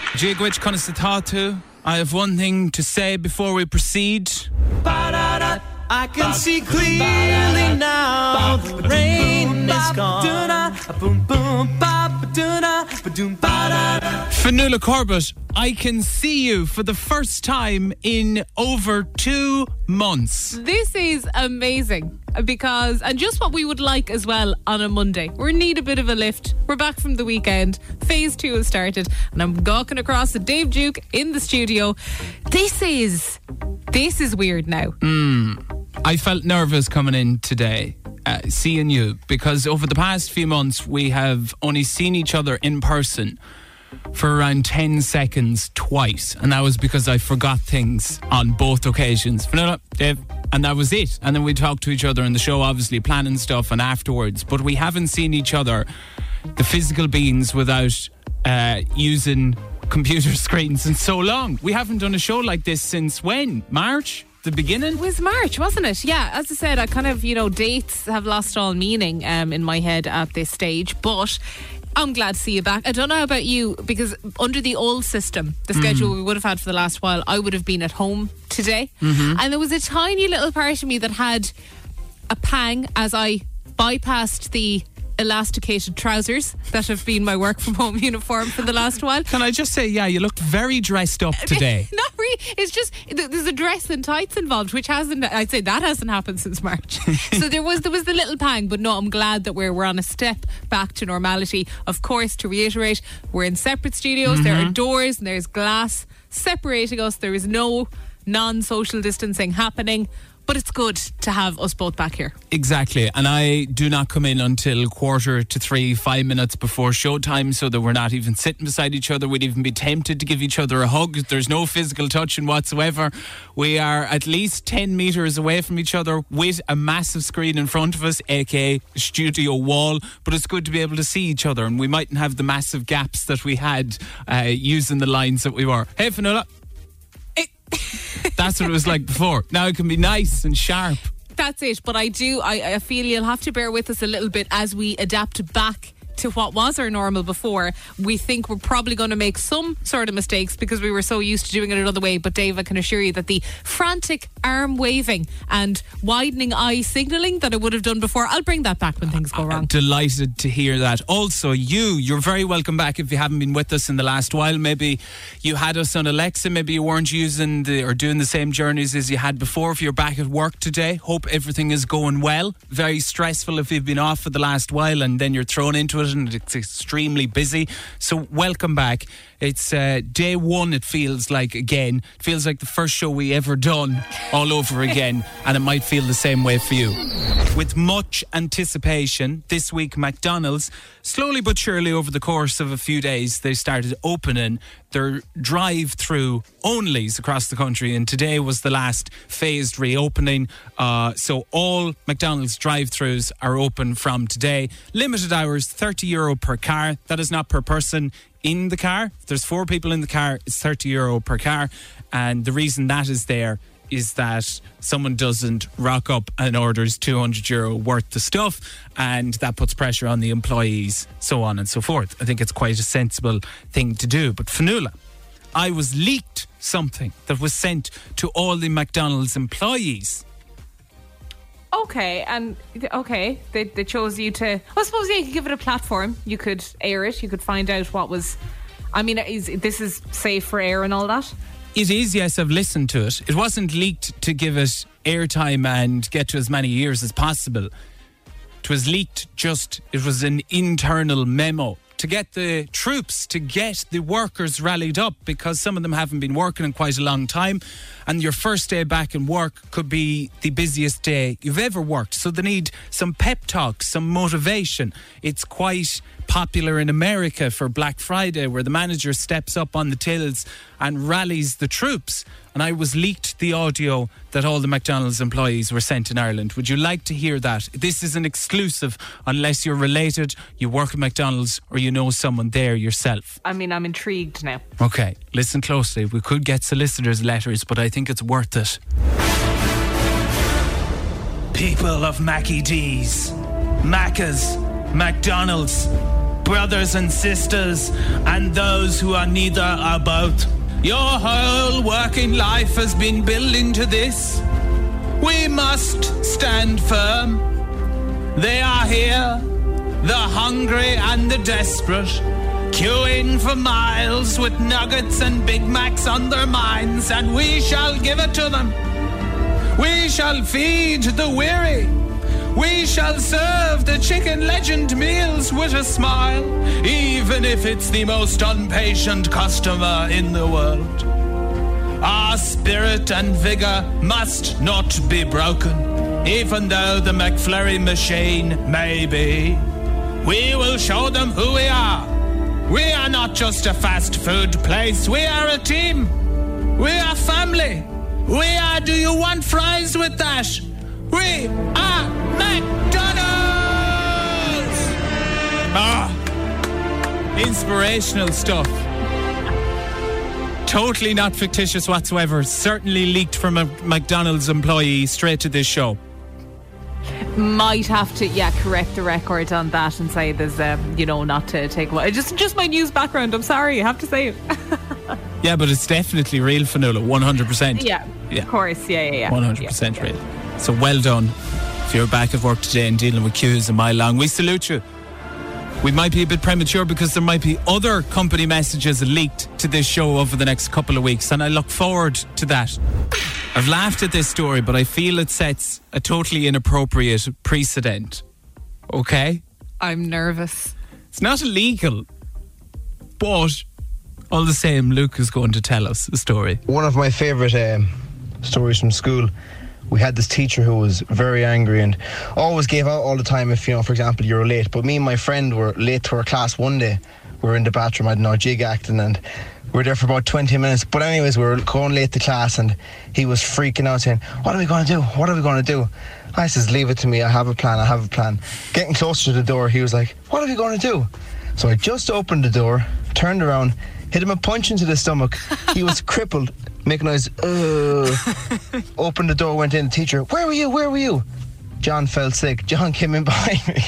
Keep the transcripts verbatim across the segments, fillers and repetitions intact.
Jigwich Constatatu. I have one thing to say before we proceed. I can see clearly now. The rain is gone. Fionnuala Corbett, I can see you for the first time in over two months. This is amazing because, and just what we would like as well on a Monday. We need a bit of a lift. We're back from the weekend. Phase two has started and I'm gawking across at Dave Duke in the studio. This is, this is weird now. Mm. I felt nervous coming in today, uh, seeing you, because over the past few months we have only seen each other in person for around ten seconds twice, and that was because I forgot things on both occasions. Fionnuala, Dave, and that was it. And then we talked to each other in the show, obviously planning stuff and afterwards, but we haven't seen each other, the physical beings, without uh, using computer screens in so long. We haven't done a show like this since when? March? The beginning? It was March, wasn't it? Yeah, as I said, I kind of, you know, dates have lost all meaning um, in my head at this stage, but I'm glad to see you back. I don't know about you, because under the old system, the schedule mm. we would have had for the last while, I would have been at home today. Mm-hmm. And there was a tiny little part of me that had a pang as I bypassed the elasticated trousers that have been my work from home uniform for the last while. Can I just say, yeah, you looked very dressed up today. Not really. It's just there's a dress and tights involved, which hasn't. I'd say that hasn't happened since March. So there was there was the little pang, but no, I'm glad that we're we're on a step back to normality. Of course, to reiterate, we're in separate studios. Mm-hmm. There are doors and there's glass separating us. There is no non-social distancing happening. But it's good to have us both back here. Exactly. And I do not come in until quarter to three, five minutes before showtime, so that we're not even sitting beside each other. We'd even be tempted to give each other a hug. There's no physical touching whatsoever. We are at least ten metres away from each other with a massive screen in front of us, aka studio wall. But it's good to be able to see each other, and we mightn't have the massive gaps that we had uh, using the lines that we were. Hey, Fionnuala. That's what it was like before. Now it can be nice and sharp. That's it. But I do, I, I feel you'll have to bear with us a little bit as we adapt back to what was our normal before. We think we're probably going to make some sort of mistakes because we were so used to doing it another way. But Dave, I can assure you that the frantic arm waving and widening eye signalling that I would have done before, I'll bring that back when things go wrong. I'm delighted to hear that. Also, you, you're very welcome back if you haven't been with us in the last while. Maybe you had us on Alexa, maybe you weren't using the, or doing the same journeys as you had before. If you're back at work today, hope everything is going well. Very stressful if you've been off for the last while and then you're thrown into it and it's extremely busy. So welcome back. It's uh, day one, it feels like again. It feels like the first show we ever done all over again, and it might feel the same way for you. With much anticipation, this week McDonald's, slowly but surely over the course of a few days, they started opening their drive-through onlys across the country, and today was the last phased reopening. Uh, so all McDonald's drive-throughs are open from today. Limited hours, thirty euro per car. That is not per person in the car. If there's four people in the car, it's thirty euro per car. And the reason that is there is that someone doesn't rock up and orders two hundred euro worth of stuff, and that puts pressure on the employees, so on and so forth. I think it's quite a sensible thing to do. But Fionnuala, I was leaked something that was sent to all the McDonald's employees. Okay, and okay, they, they chose you to. I suppose yeah, you could give it a platform. You could air it. You could find out what was. I mean, is this is safe for air and all that? It is, yes. I've listened to it. It wasn't leaked to give it airtime and get to as many ears as possible. It was leaked just. It was an internal memo to get the troops, to get the workers rallied up, because some of them haven't been working in quite a long time, and your first day back in work could be the busiest day you've ever worked. So they need some pep talk, some motivation. It's quite popular in America for Black Friday, where the manager steps up on the tills and rallies the troops. And I was leaked the audio that all the McDonald's employees were sent in Ireland. Would you like to hear that? This is an exclusive unless you're related, you work at McDonald's, or you know someone there yourself. I mean, I'm intrigued now. Okay, listen closely. We could get solicitors' letters, but I think it's worth it. People of Mackie D's, Macca's, McDonald's, brothers and sisters, and those who are neither are both. Your whole working life has been building to this. We must stand firm. They are here, the hungry and the desperate, queuing for miles with nuggets and Big Macs on their minds, and we shall give it to them. We shall feed the weary. We shall serve the chicken legend meals with a smile, even if it's the most impatient customer in the world. Our spirit and vigour must not be broken, even though the McFlurry machine may be. We will show them who we are. We are not just a fast food place. We are a team. We are family. We are, do you want fries with that? We are McDonald's! Ah, inspirational stuff. Totally not fictitious whatsoever. Certainly leaked from a McDonald's employee straight to this show. Might have to, yeah, correct the record on that and say there's, um, you know, not to take away. Just, just my news background. I'm sorry, I have to say it. Yeah, but it's definitely real, Fionnuala, one hundred percent. Yeah, yeah, of course, yeah, yeah, yeah. one hundred percent yeah, real. yeah. So well done. If you're back at work today and dealing with queues a mile long, we salute you. We might be a bit premature because there might be other company messages leaked to this show over the next couple of weeks, and I look forward to that. I've laughed at this story, but I feel it sets a totally inappropriate precedent. Okay? I'm nervous. It's not illegal, but all the same, Luke is going to tell us a story. One of my favourite um, stories from school, we had this teacher who was very angry and always gave out all the time if, you know, for example, you were late. But me and my friend were late to our class one day. We were in the bathroom, I don't know, jig acting, and we were there for about twenty minutes. But anyways, we were going late to class and he was freaking out saying, what are we going to do? What are we going to do? I says, leave it to me. I have a plan. I have a plan. Getting closer to the door, he was like, what are we going to do? So I just opened the door, turned around, hit him a punch into the stomach. He was crippled, making noise. Uh, opened the door, went in. The teacher, where were you? Where were you? John felt sick. John came in behind me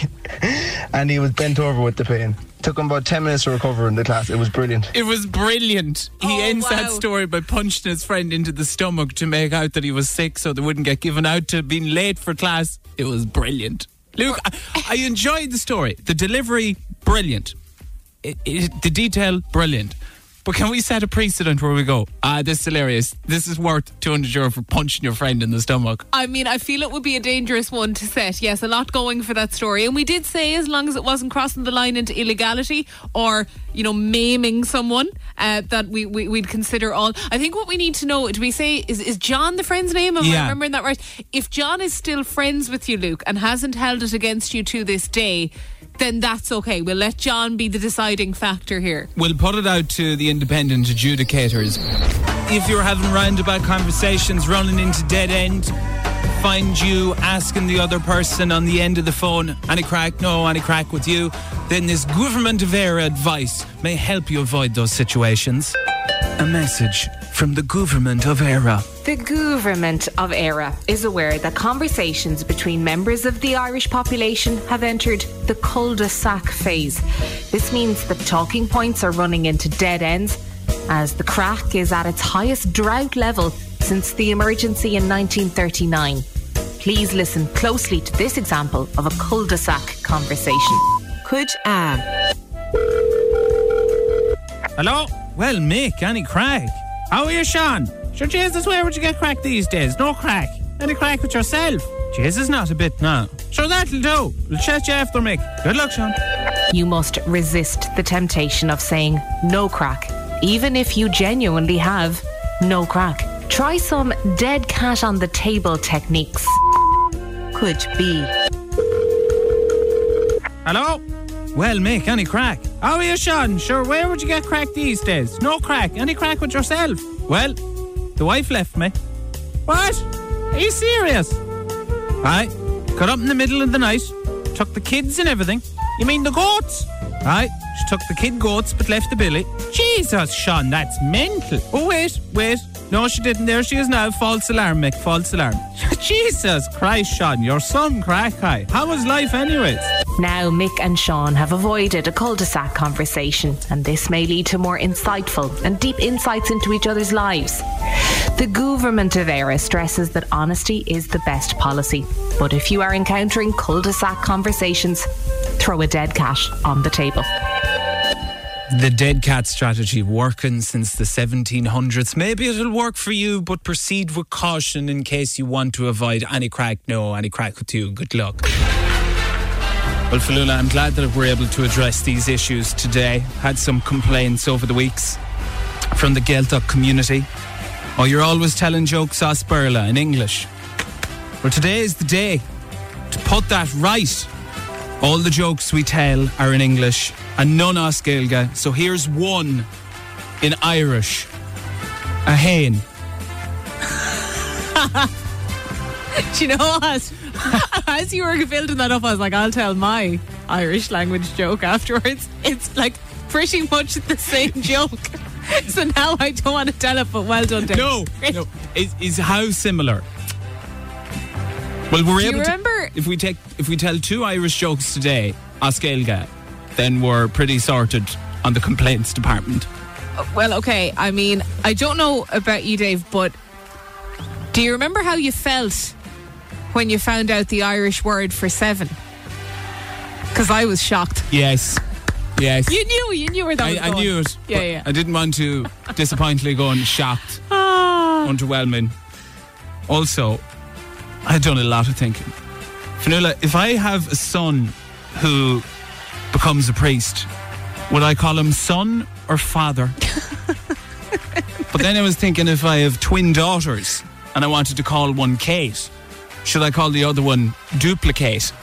and he was bent over with the pain. Took him about ten minutes to recover in the class. It was brilliant. It was brilliant. He oh, ends wow. that story by punching his friend into the stomach to make out that he was sick so they wouldn't get given out to being late for class. It was brilliant. Luke, I, I enjoyed the story. The delivery, brilliant. It, it, the detail, brilliant. But can we set a precedent where we go, ah, this is hilarious. This is worth two hundred euro for punching your friend in the stomach? I mean, I feel it would be a dangerous one to set. Yes, a lot going for that story. And we did say as long as it wasn't crossing the line into illegality or, you know, maiming someone, uh, that we, we, we'd consider all. I think what we need to know, do we say, is, is John the friend's name? Am Yeah. I remembering that right? If John is still friends with you, Luke, and hasn't held it against you to this day, then that's okay. We'll let John be the deciding factor here. We'll put it out to the independent adjudicators. If you're having roundabout conversations, running into dead end, find you asking the other person on the end of the phone, any crack, no, any crack with you, then this Government of Era advice may help you avoid those situations. A message from the Government of Era. The Government of Era is aware that conversations between members of the Irish population have entered the cul-de-sac phase. This means that talking points are running into dead ends, as the crack is at its highest drought level since the emergency in nineteen thirty-nine. Please listen closely to this example of a cul-de-sac conversation. Could am. Hello? Well, Mick, any crack? How are you, Sean? Sure, Jesus, where would you get crack these days? No crack. Any crack with yourself? Jesus, not a bit, no. Sure, that'll do. We'll chat you after, Mick. Good luck, Sean. You must resist the temptation of saying no crack, even if you genuinely have no crack. Try some dead cat on the table techniques. Could be. Hello? Well, Mick, any crack? How are you, Sean? Sure, where would you get crack these days? No crack. Any crack with yourself? Well, the wife left me. What? Are you serious? Aye. Got up in the middle of the night, took the kids and everything. You mean the goats? Aye. She took the kid goats but left the billy. Jesus, Sean, that's mental. Oh, wait, wait. No, she didn't. There she is now. False alarm, Mick. False alarm. Jesus Christ, Sean, you're some crack high. How was life anyways? Now Mick and Sean have avoided a cul-de-sac conversation, and this may lead to more insightful and deep insights into each other's lives. The government of Éire stresses that honesty is the best policy, but if you are encountering cul-de-sac conversations, throw a dead cat on the table. The dead cat strategy working since the seventeen hundreds. Maybe it'll work for you, but proceed with caution in case you want to avoid any crack. No, any crack with you. Good luck. Well, Fionnuala, I'm glad that we're able to address these issues today. Had some complaints over the weeks from the Gaeltacht community. Oh, you're always telling jokes, Osperla, in English. Well, today is the day to put that right. All the jokes we tell are in English and none Os Gaeilge. So here's one in Irish. A hen. Do you know what? As you were building that up, I was like, I'll tell my Irish language joke afterwards. It's like pretty much the same joke. So now I don't want to tell it, but well done, Dave. No, no. Is, is how similar? Well, we're Do able you to. remember? If we take, if we tell two Irish jokes today, Os Gaeilge, then we're pretty sorted on the complaints department. Well, okay. I mean, I don't know about you, Dave, but do you remember how you felt when you found out the Irish word for seven? Because I was shocked. Yes. Yes. You knew, you knew where that I, was I going. knew it. Yeah, but yeah. I didn't want to disappointingly go on shocked, Ah. underwhelming. Also, I've done a lot of thinking. Fionnuala, if I have a son who becomes a priest, would I call him son or father? But then I was thinking, if I have twin daughters and I wanted to call one Kate, should I call the other one Duplicate?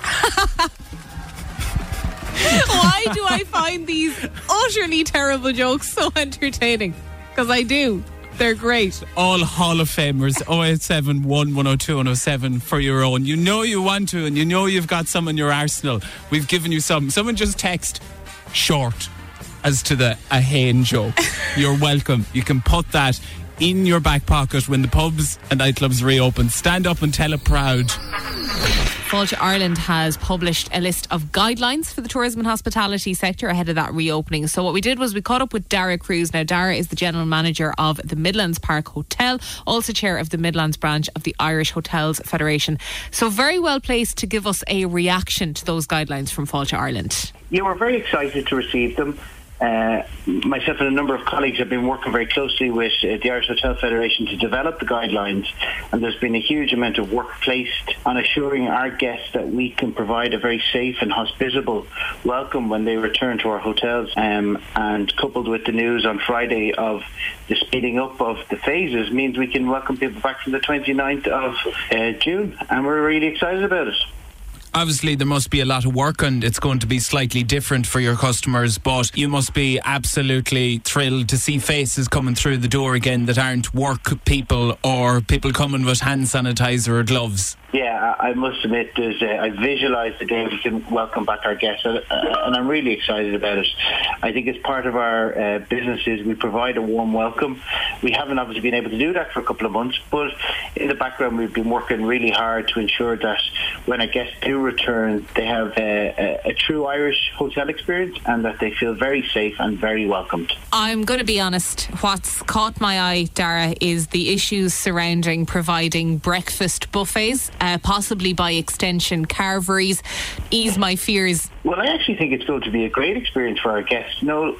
Why do I find these utterly terrible jokes so entertaining? Because I do. They're great. All Hall of Famers, oh eight seven, one one oh two, one oh seven for your own. You know you want to, and you know you've got some in your arsenal. We've given you some. Someone just text short as to the a hen joke. You're welcome. You can put that in your back pocket when the pubs and nightclubs reopen. Stand up and tell it proud. Fáilte Ireland has published a list of guidelines for the tourism and hospitality sector ahead of that reopening. So what we did was we caught up with Dara Cruz. Now, Dara is the General Manager of the Midlands Park Hotel, also Chair of the Midlands branch of the Irish Hotels Federation. So very well placed to give us a reaction to those guidelines from Fáilte Ireland. Yeah, we're very excited to receive them. Uh, myself and a number of colleagues have been working very closely with uh, the Irish Hotel Federation to develop the guidelines, and there's been a huge amount of work placed on assuring our guests that we can provide a very safe and hospitable welcome when they return to our hotels. Um, and coupled with the news on Friday of the speeding up of the phases means we can welcome people back from the twenty-ninth of uh, June, and we're really excited about it. Obviously, there must be a lot of work and it's going to be slightly different for your customers, but you must be absolutely thrilled to see faces coming through the door again that aren't work people or people coming with hand sanitizer or gloves. Yeah, I must admit, there's, uh, I visualise the day we can welcome back our guests, uh, and I'm really excited about it. I think as part of our uh, businesses, we provide a warm welcome. We haven't obviously been able to do that for a couple of months, but in the background we've been working really hard to ensure that when our guests do return, they have a, a, a true Irish hotel experience and that they feel very safe and very welcomed. I'm going to be honest, what's caught my eye, Dara, is the issues surrounding providing breakfast buffets. Uh, possibly by extension carveries. Ease my fears. Well, I actually think it's going to be a great experience for our guests. No,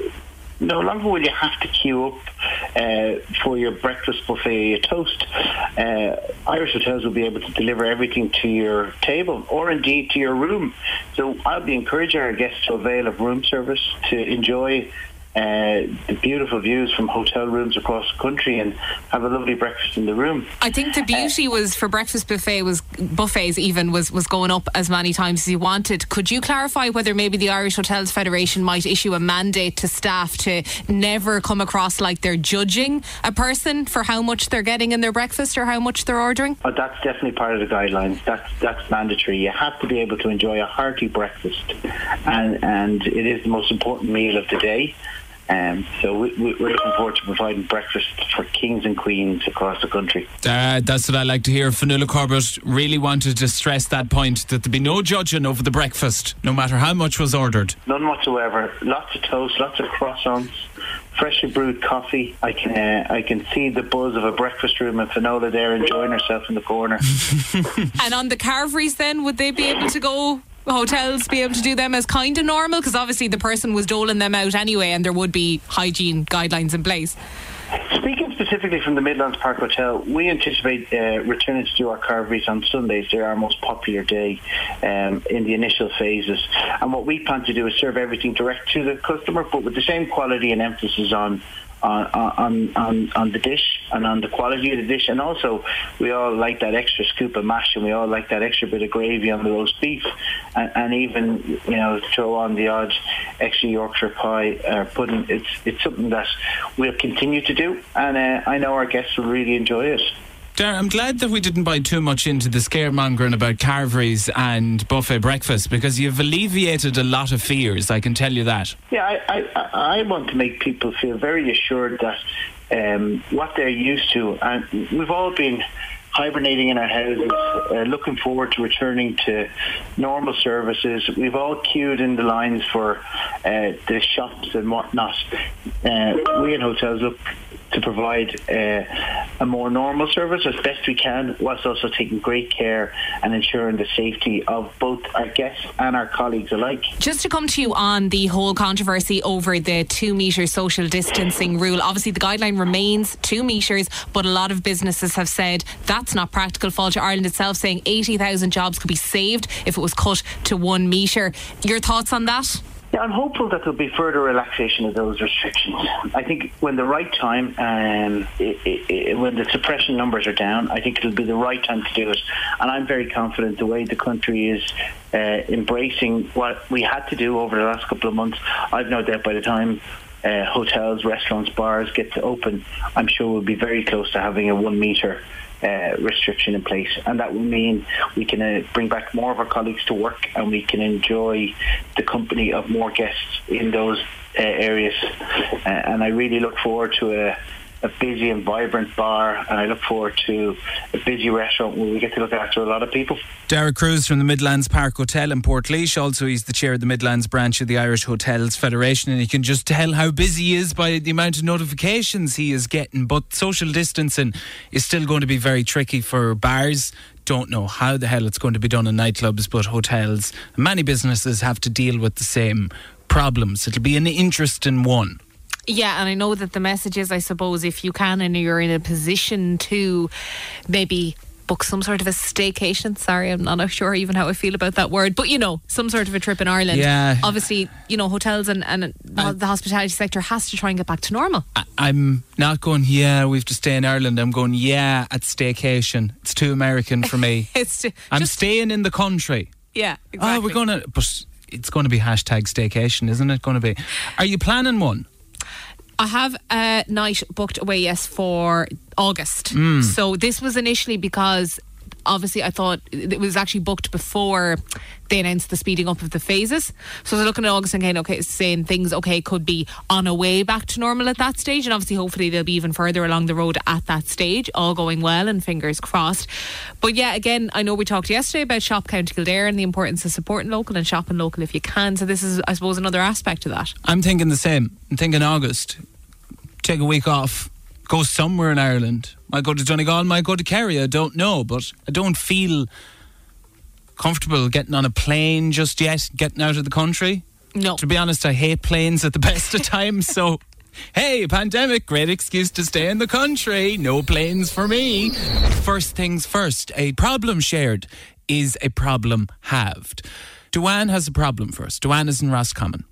no longer will you have to queue up uh, for your breakfast buffet, a toast. Uh, Irish hotels will be able to deliver everything to your table or indeed to your room. So I'll be encouraging our guests to avail of room service, to enjoy Uh, the beautiful views from hotel rooms across the country and have a lovely breakfast in the room. I think the beauty uh, was for breakfast buffet was buffets even was, was going up as many times as you wanted. Could you clarify whether maybe the Irish Hotels Federation might issue a mandate to staff to never come across like they're judging a person for how much they're getting in their breakfast or how much they're ordering? Oh, that's definitely part of the guidelines. That's that's mandatory. You have to be able to enjoy a hearty breakfast, and and it is the most important meal of the day. Um, so we, we, we're looking forward to providing breakfast for kings and queens across the country. Uh, that's what I like to hear. Fionnuala Corbett really wanted to stress that point, that there'd be no judging over the breakfast, no matter how much was ordered. None whatsoever. Lots of toast, lots of croissants, freshly brewed coffee. I can uh, I can see the buzz of a breakfast room and Fionnuala there enjoying herself in the corner. And on the carveries then, would they be able to go, hotels be able to do them as kind of normal? Because obviously the person was doling them out anyway and there would be hygiene guidelines in place. Speaking specifically from the Midlands Park Hotel, we anticipate uh, returning to do our carveries on Sundays. They're our most popular day um, in the initial phases. And what we plan to do is serve everything direct to the customer, but with the same quality and emphasis on on on, on, on the dish and on the quality of the dish. And also, we all like that extra scoop of mash, and we all like that extra bit of gravy on the roast beef, and, and even, you know, throw on the odd extra Yorkshire pie or pudding. It's it's something that we'll continue to do, and uh, I know our guests will really enjoy it. Darren, I'm glad that we didn't buy too much into the scaremongering about carveries and buffet breakfast, because you've alleviated a lot of fears, I can tell you that. Yeah, I, I, I want to make people feel very assured that um, what they're used to, and we've all been hibernating in our houses, uh, looking forward to returning to normal services. We've all queued in the lines for uh, the shops and whatnot. Uh, we in hotels look to provide uh, a more normal service as best we can, whilst also taking great care and ensuring the safety of both our guests and our colleagues alike. Just to come to you on the whole controversy over the two metre social distancing rule, obviously the guideline remains two metres, but a lot of businesses have said that's not practical. Fáilte Ireland itself saying eighty thousand jobs could be saved if it was cut to one metre. Your thoughts on that? Yeah, I'm hopeful that there'll be further relaxation of those restrictions. I think when the right time, um, it, it, it, when the suppression numbers are down, I think it'll be the right time to do it. And I'm very confident the way the country is uh, embracing what we had to do over the last couple of months. I've no doubt by the time uh, hotels, restaurants, bars get to open, I'm sure we'll be very close to having a one metre Uh, restriction in place, and that will mean we can uh, bring back more of our colleagues to work, and we can enjoy the company of more guests in those uh, areas. Uh, and I really look forward to a, a busy and vibrant bar, and I look forward to a busy restaurant where we get to look after a lot of people. Derek Cruz from the Midlands Park Hotel in Portlaoise. Also, he's the chair of the Midlands branch of the Irish Hotels Federation, and you can just tell how busy he is by the amount of notifications he is getting. But social distancing is still going to be very tricky for bars. Don't know how the hell it's going to be done in nightclubs, but hotels, many businesses have to deal with the same problems. It'll be an interesting one. Yeah, and I know that the message is, I suppose, if you can and you're in a position to maybe book some sort of a staycation. Sorry, I'm not sure even how I feel about that word, but you know, some sort of a trip in Ireland. Yeah. Obviously, you know, hotels and, and uh, the hospitality sector has to try and get back to normal. I, I'm not going, yeah, we have to stay in Ireland. I'm going, yeah, at staycation. It's too American for me. it's to, I'm just, staying in the country. Yeah, exactly. Oh, we're going to, but it's going to be hashtag staycation, isn't it going to be? Are you planning one? I have a night booked away, yes, for August. Mm. So this was initially because obviously I thought it was actually booked before they announced the speeding up of the phases. So I was looking at August and kind of, okay, saying things, okay, could be on a way back to normal at that stage. And obviously, hopefully they'll be even further along the road at that stage, all going well and fingers crossed. But yeah, again, I know we talked yesterday about Shop County Kildare and the importance of supporting local and shopping local if you can. So this is, I suppose, another aspect of that. I'm thinking the same. I'm thinking August. Take a week off. Go somewhere in Ireland. Might go to Donegal, might go to Kerry, I don't know, but I don't feel comfortable getting on a plane just yet, getting out of the country. No. To be honest, I hate planes at the best of times, so hey, pandemic, great excuse to stay in the country. No planes for me. First things first, a problem shared is a problem halved. Duane has a problem first. Duane is in Roscommon.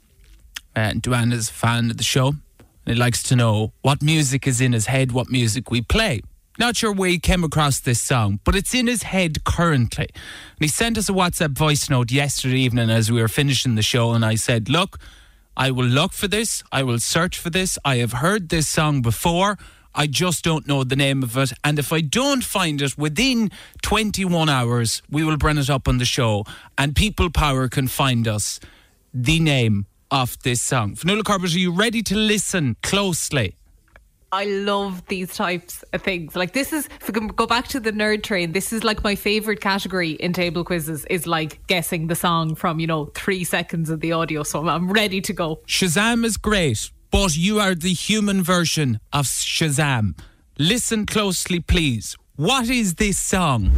And Duane is a fan of the show. He likes to know what music is in his head, what music we play. Not sure where he came across this song, but it's in his head currently. And he sent us a WhatsApp voice note yesterday evening as we were finishing the show, and I said, look, I will look for this, I will search for this, I have heard this song before, I just don't know the name of it, and if I don't find it within twenty-one hours, we will bring it up on the show, and People Power can find us the name of this song. Fionnuala Corbett, are you ready to listen closely? I love these types of things. Like, this is, if we can go back to the nerd train, this is like my favourite category in table quizzes, is like guessing the song from, you know, three seconds of the audio. So I'm ready to go. Shazam is great, but you are the human version of Shazam. Listen closely, please. What is this song?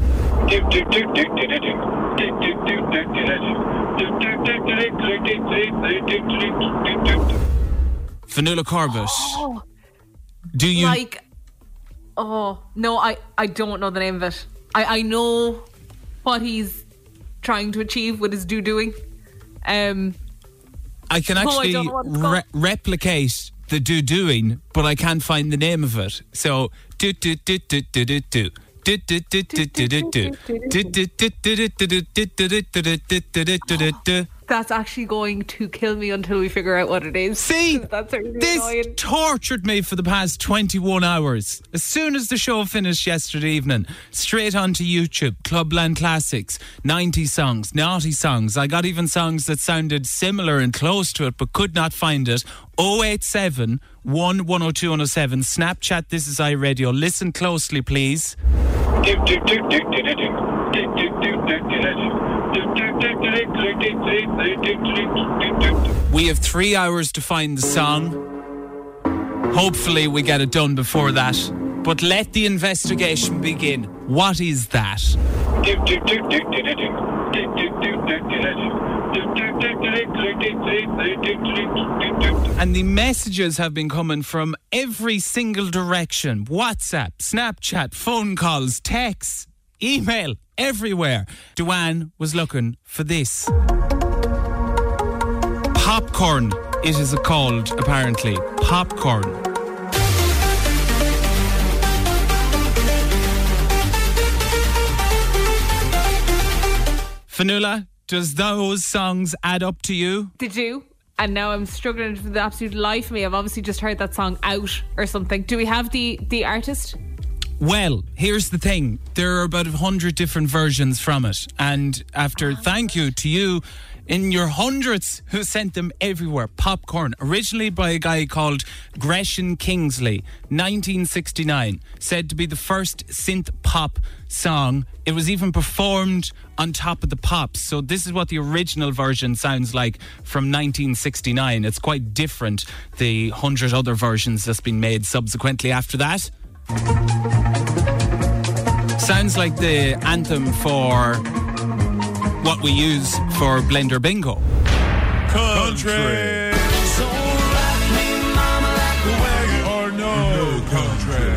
Fionnuala Corbett. Oh, do you like? Oh no, I, I don't know the name of it. I, I know what he's trying to achieve with his do doing. Um, I can oh, actually I don't know what it's re- called. replicate the do doing, but I can't find the name of it. So do do do do do do do. Do, do, do, do, do, do, do. Do, do, do, do, do, do, do, do, do, do, do, do, do, do. That's actually going to kill me until we figure out what it is. See, That's really this annoying. tortured me for the past twenty-one hours. As soon as the show finished yesterday evening, straight onto YouTube, Clubland Classics, ninety songs, naughty songs. I got even songs that sounded similar and close to it, but could not find it. oh eight seven, one one oh two one oh seven. Snapchat, this is iRadio. Listen closely, please. We have three hours to find the song. Hopefully we get it done before that. But let the investigation begin. What is that? And the messages have been coming from every single direction. WhatsApp, Snapchat, phone calls, texts, email, everywhere. Duane was looking for this. Popcorn, it is called, apparently. Popcorn. Fionnuala, does those songs add up to you? Did you? And now I'm struggling for the absolute life of me. I've obviously just heard that song out or something. Do we have the, the artist? Well, here's the thing. There are about a hundred different versions from it. And after thank you to you in your hundreds who sent them everywhere. Popcorn, originally by a guy called Gresham Kingsley, nineteen sixty-nine, said to be the first synth pop song. It was even performed on Top of the Pops. So this is what the original version sounds like from nineteen sixty-nine. It's quite different, the hundred other versions that's been made subsequently after that. Sounds like the anthem for what we use for Blender Bingo. Country. So rock me, mama, like a wagon, or no country.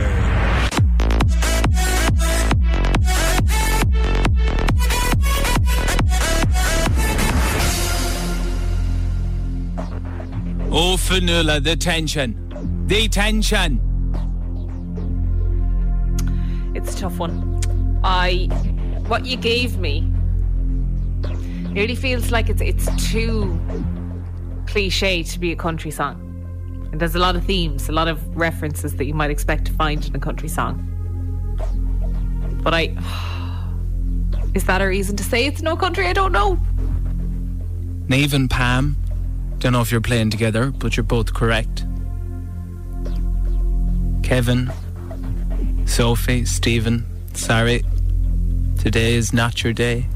Oh, Fionnuala, the tension. The tension. It's a tough one. I, what you gave me nearly feels like it's it's too cliche to be a country song. And there's a lot of themes, a lot of references that you might expect to find in a country song. But I, is that a reason to say it's no country? I don't know. Neve and Pam, don't know if you're playing together, but you're both correct. Kevin, Sophie, Stephen, sorry, today is not your day.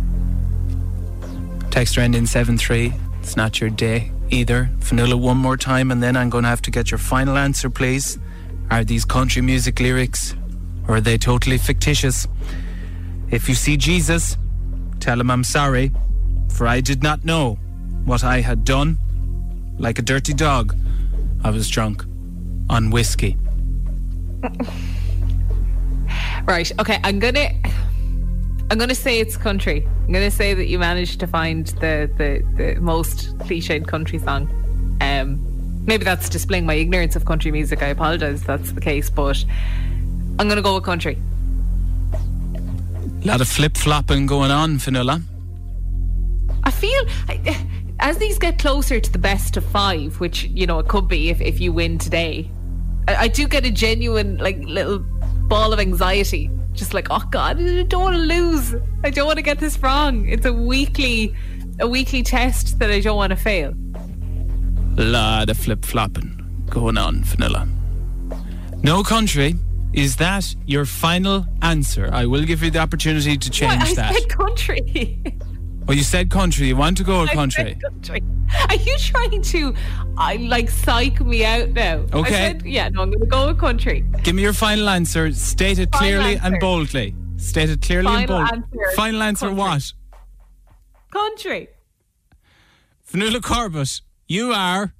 Text ending seven three, it's not your day either. Fionnuala, one more time and then I'm going to have to get your final answer, please. Are these country music lyrics or are they totally fictitious? If you see Jesus, tell him I'm sorry, for I did not know what I had done. Like a dirty dog, I was drunk on whiskey. Right, okay, I'm gonna I'm gonna say it's country. I'm gonna say that you managed to find the, the, the most cliched country song. Um, maybe that's displaying my ignorance of country music. I apologise if that's the case, but I'm gonna go with country. A lot of flip-flopping going on, Fionnuala. I feel I, as these get closer to the best of five, which, you know, it could be if, if you win today, I, I do get a genuine, like, little ball of anxiety. Just like, oh God, I don't want to lose. I don't want to get this wrong. It's a weekly, a weekly test that I don't want to fail. Lot of flip-flopping going on, Fionnuala. No Country. Is that your final answer? I will give you the opportunity to change What? I that. said country. Oh, you said country. You want to go with I country? said country. Are you trying to, I like, psych me out now? I Okay. said, yeah, no, I'm going to go with country. Give me your final answer. State it Final clearly answer. and boldly. State it clearly and Final boldly. answer. Final answer Country. what? Country. Fionnuala Corbett, you are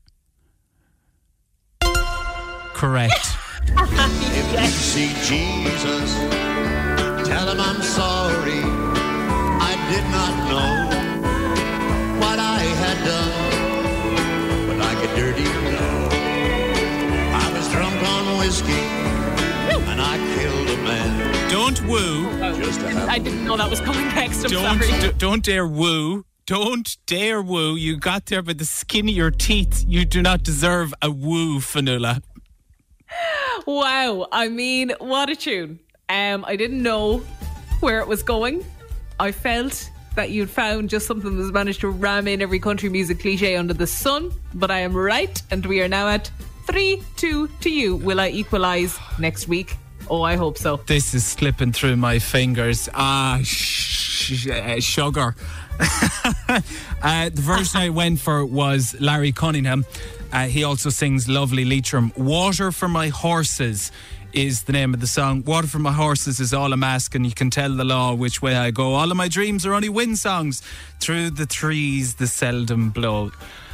correct. If you see Jesus, tell him I'm sorry. I did not know what I had done, but like a dirty dog. I was drunk on whiskey and I killed a man. Don't woo. Just to have I didn't know that was coming next. I'm Don't sorry. d- don't dare woo. Don't dare woo. You got there by the skin of your teeth. You do not deserve a woo, Fionnuala. Wow. I mean, what a tune. Um, I didn't know where it was going. I felt that you'd found just something that's managed to ram in every country music cliche under the sun, but I am right, and we are now at three two to you. Will I equalise next week? Oh, I hope so. This is slipping through my fingers. Ah, sh- uh, sugar. uh, the version I went for was Larry Cunningham. Uh, he also sings lovely Leitrim. Water for My Horses is the name of the song. Water for My Horses is all I'm asking. You can tell the law which way I go. All of my dreams are only wind songs. Through the trees, the seldom blow.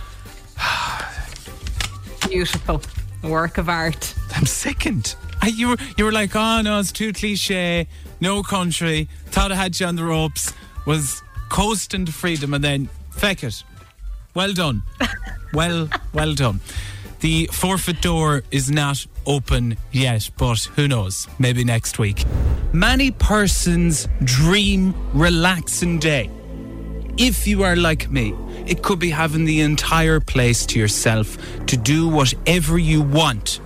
Beautiful. Work of art. I'm sickened. I, you were you were like, oh no, it's too cliche. No Country. Thought I had you on the ropes. Was coasting to freedom, and then feck it. Well done. well, well done. The forfeit door is not open yet, but who knows? Maybe next week. Many persons dream relaxing day. If you are like me, it could be having the entire place to yourself to do whatever you want.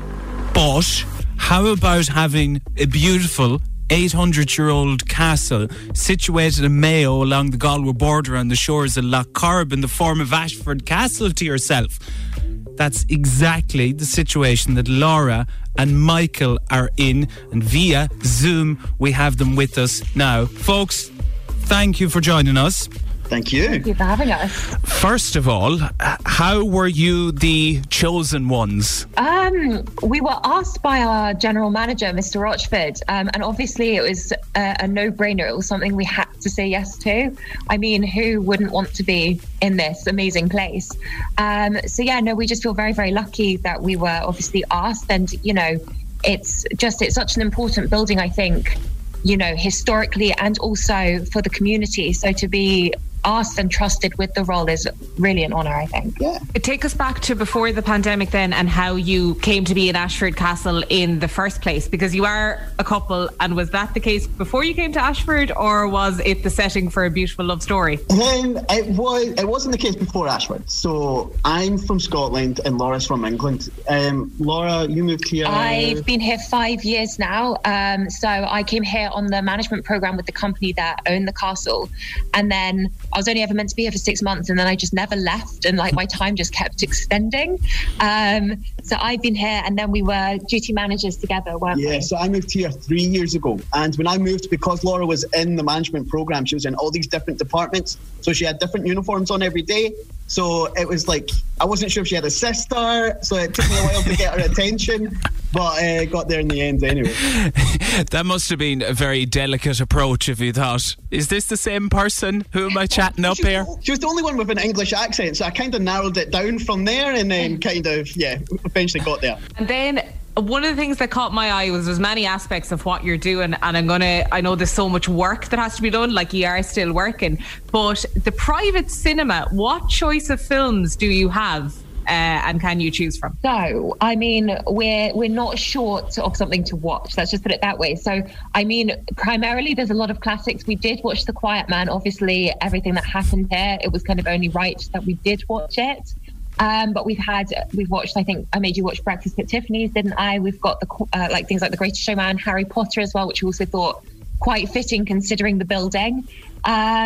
But how about having a beautiful eight hundred year old castle situated in Mayo along the Galway border on the shores of Lough Corrib in the form of Ashford Castle to yourself? That's exactly the situation that Laura and Michael are in, and via Zoom we have them with us now. Folks, thank you for joining us. Thank you. Thank you for having us. First of all, how were you the chosen ones? Um, we were asked by our general manager, Mister Rochford, um, and obviously it was a, a no-brainer. It was something we had to say yes to. I mean, who wouldn't want to be in this amazing place? Um, so yeah, no, we just feel very, very lucky that we were obviously asked, and you know, it's just it's such an important building, I think, you know, historically and also for the community. So to be asked and trusted with the role is really an honour, I think. Yeah. Take us back to before the pandemic then, and how you came to be in Ashford Castle in the first place, because you are a couple, and was that the case before you came to Ashford, or was it the setting for a beautiful love story? Um, it was. It wasn't the case before Ashford. So I'm from Scotland and Laura's from England. Um, Laura, you moved here. I've been here five years now. Um, so I came here on the management programme with the company that owned the castle, and then I was only ever meant to be here for six months, and then I just never left, and like my time just kept extending. Um, so I've been here, and then we were duty managers together, weren't we? Yeah, so I moved here three years ago, and when I moved, because Laura was in the management programme, she was in all these different departments, so she had different uniforms on every day. So it was like, I wasn't sure if she had a sister, so it took me a while to get her attention, but uh, got there in the end anyway. That must have been a very delicate approach if you thought, is this the same person? Who am I chatting up she, here? She was the only one with an English accent, so I kind of narrowed it down from there, and then kind of, yeah, eventually got there. And then one of the things that caught my eye was there's many aspects of what you're doing, and I'm gonna I know there's so much work that has to be done, like you are still working, but the private cinema, what choice of films do you have uh, and can you choose from? So, I mean, we're we're not short of something to watch. Let's just put it that way. So, I mean, primarily there's a lot of classics. We did watch The Quiet Man. Obviously, everything that happened here, it was kind of only right that we did watch it. Um, but we've had, we've watched, I think I made you watch Breakfast at Tiffany's, didn't I? We've got the uh, like things like The Greatest Showman, Harry Potter as well, which we also thought quite fitting considering the building. Um,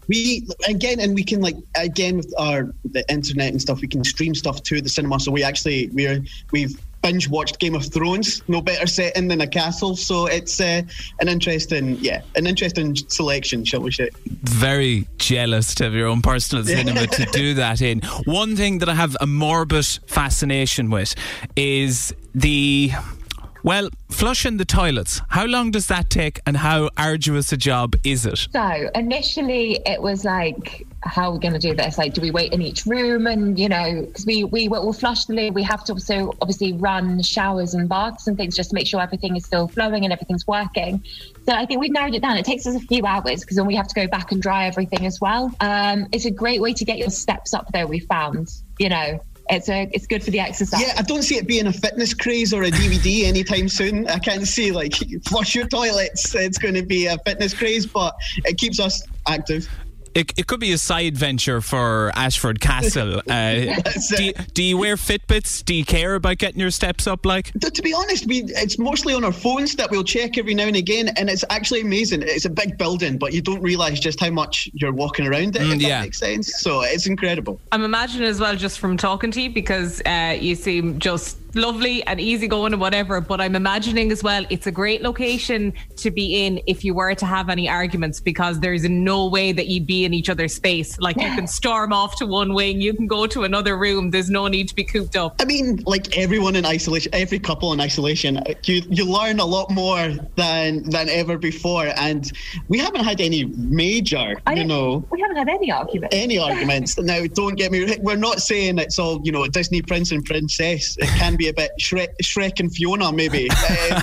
We again, and we can like again with our the internet and stuff, we can stream stuff to the cinema. So we actually we're we've binge watched Game of Thrones. No better setting than a castle. So it's uh, an interesting, yeah, an interesting selection, shall we say? Very jealous to have your own personal cinema to do that in. One thing that I have a morbid fascination with is the. Well, flushing the toilets. How long does that take and how arduous a job is it? So initially it was like, how are we going to do this? Like, do we wait in each room? And, you know, because we, we will flush the loo. We have to also obviously run showers and baths and things just to make sure everything is still flowing and everything's working. So I think we've narrowed it down. It takes us a few hours because then we have to go back and dry everything as well. Um, it's a great way to get your steps up though, we found, you know. It's a, it's good for the exercise. Yeah, I don't see it being a fitness craze or a D V D anytime soon. I can't see like flush your toilets. It's going to be a fitness craze, but it keeps us active. It, it could be a side venture for Ashford Castle. Uh, do, you, do you wear Fitbits? Do you care about getting your steps up? Like, to be honest, we it's mostly on our phones that we'll check every now and again, and it's actually amazing. It's a big building, but you don't realise just how much you're walking around it. Mm, if yeah, that makes sense. So it's incredible. I'm imagining as well, just from talking to you, because uh, you seem just lovely and easygoing and whatever, but I'm imagining as well it's a great location to be in if you were to have any arguments, because there's no way that you'd be in each other's space. Like, you can storm off to one wing, you can go to another room, there's no need to be cooped up. I mean, like everyone in isolation, every couple in isolation, you you learn a lot more than than ever before, and we haven't had any major, I you know we haven't had any arguments any arguments. Now, don't get me, we're not saying it's all, you know, Disney prince and princess. It can be a bit Shrek, Shrek and Fiona maybe, uh,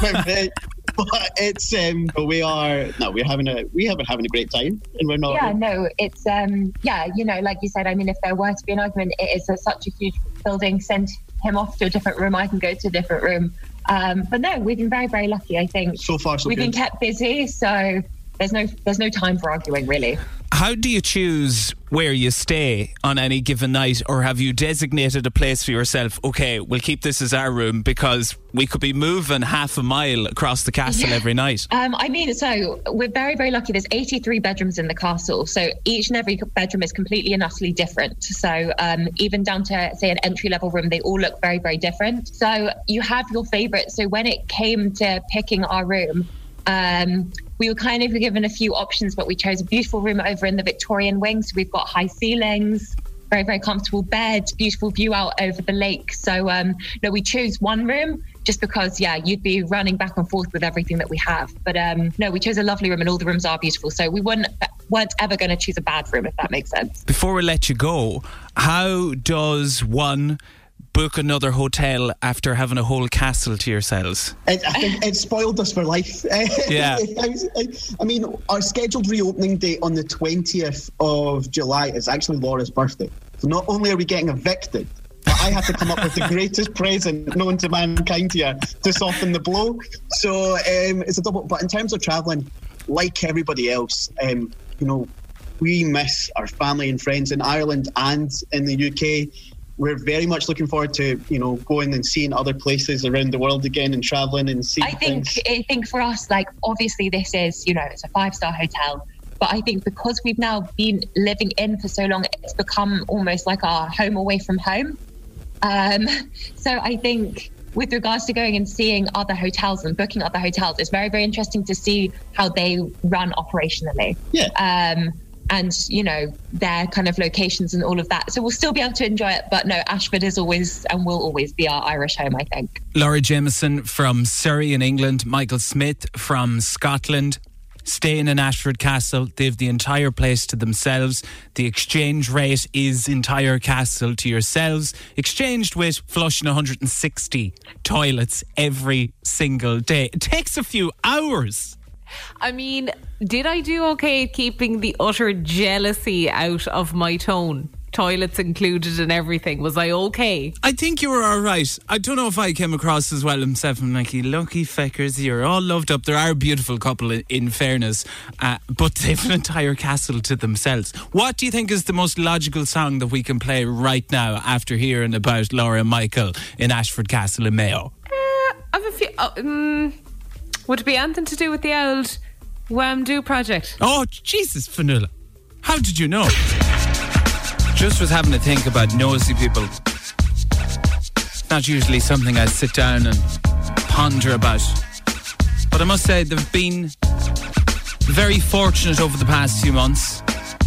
but it's um, we are no, we're having a we have been having a great time, and we're not. Yeah, no, it's um, yeah, you know, like you said. I mean, if there were to be an argument, it is a, such a huge building. Send him off to a different room. I can go to a different room. Um, but no, we've been very, very lucky. I think so far, so we've good. been kept busy, so there's no there's no time for arguing really. How do you choose where you stay on any given night, or have you designated a place for yourself? Okay, we'll keep this as our room because we could be moving half a mile across the castle yeah. every night. Um, I mean, so we're very, very lucky. There's eighty-three bedrooms in the castle, so each and every bedroom is completely and utterly different. So um, even down to, say, an entry-level room, they all look very, very different. So you have your favourite. So when it came to picking our room, um, we were kind of given a few options, but we chose a beautiful room over in the Victorian wing. So we've got high ceilings, very, very comfortable bed, beautiful view out over the lake. So, um, no, we chose one room just because, yeah, you'd be running back and forth with everything that we have. But um, no, we chose a lovely room and all the rooms are beautiful. So we weren't, weren't ever going to choose a bad room, if that makes sense. Before we let you go, how does one book another hotel after having a whole castle to yourselves? It, I think it spoiled us for life. Yeah. I, I, I mean, our scheduled reopening date on the twentieth of July is actually Laura's birthday. So not only are we getting evicted, but I have to come up with the greatest present known to mankind here to soften the blow. So um, it's a double. But in terms of travelling, like everybody else, um, you know, we miss our family and friends in Ireland and in the U K. We're very much looking forward to, you know, going and seeing other places around the world again and travelling and seeing I think, things. I think for us, like, obviously this is, you know, it's a five-star hotel. But I think because we've now been living in for so long, it's become almost like our home away from home. Um, so I think with regards to going and seeing other hotels and booking other hotels, it's very, very interesting to see how they run operationally. Yeah. Um, and, you know, their kind of locations and all of that. So we'll still be able to enjoy it. But no, Ashford is always and will always be our Irish home, I think. Laura Jameson from Surrey in England, Michael Smith from Scotland, staying in Ashford Castle. They have the entire place to themselves. The exchange rate is entire castle to yourselves, exchanged with flushing one hundred sixty toilets every single day. It takes a few hours. I mean, did I do okay at keeping the utter jealousy out of my tone? Toilets included and everything. Was I okay? I think you were all right. I don't know if I came across as well himself. I'm like, you lucky feckers, you're all loved up. There are a beautiful couple in, in fairness, uh, but they've an entire castle to themselves. What do you think is the most logical song that we can play right now after hearing about Laura and Michael in Ashford Castle in Mayo? Uh, I've a few... Oh, um, would it be anything to do with the old Wham Do project? Oh, Jesus, Fionnuala. How did you know? Just was having to think about nosy people. It's not usually something I sit down and ponder about. But I must say, they've been very fortunate over the past few months.